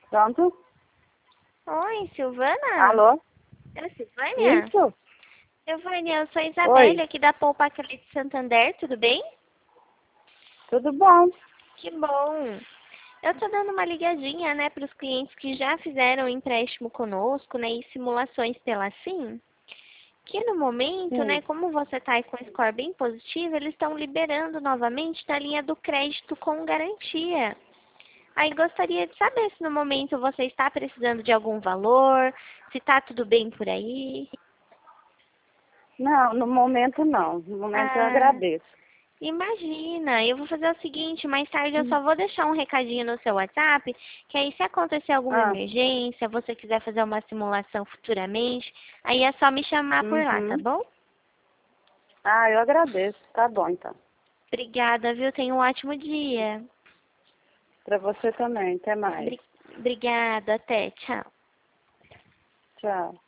Pronto? Oi, Silvana? Alô? É Silvânia? Isso? Silvânia, eu sou a Isabelle Oi, aqui da Poupa Crédito Santander, tudo bem? tudo bom? Que bom! Eu tô dando uma ligadinha, né, para os clientes que já fizeram empréstimo conosco, né, e simulações pela Sim, que no momento, né, Sim. como você tá aí com um score bem positivo, eles estão liberando novamente da linha do crédito com garantia. Aí gostaria de saber se no momento você está precisando de algum valor, se tá tudo bem por aí. Não, no momento não. No momento eu Ah, agradeço. imagina, eu vou fazer o seguinte, mais tarde eu só vou deixar um recadinho no seu WhatsApp, que aí se acontecer alguma Ah, emergência, você quiser fazer uma simulação futuramente, aí é só me chamar por lá, tá uhum. bom? Ah, eu agradeço. Tá bom, então. Obrigada, viu? Tenha um ótimo dia. Pra você também. Até mais. Obrigada, até, tchau. Tchau.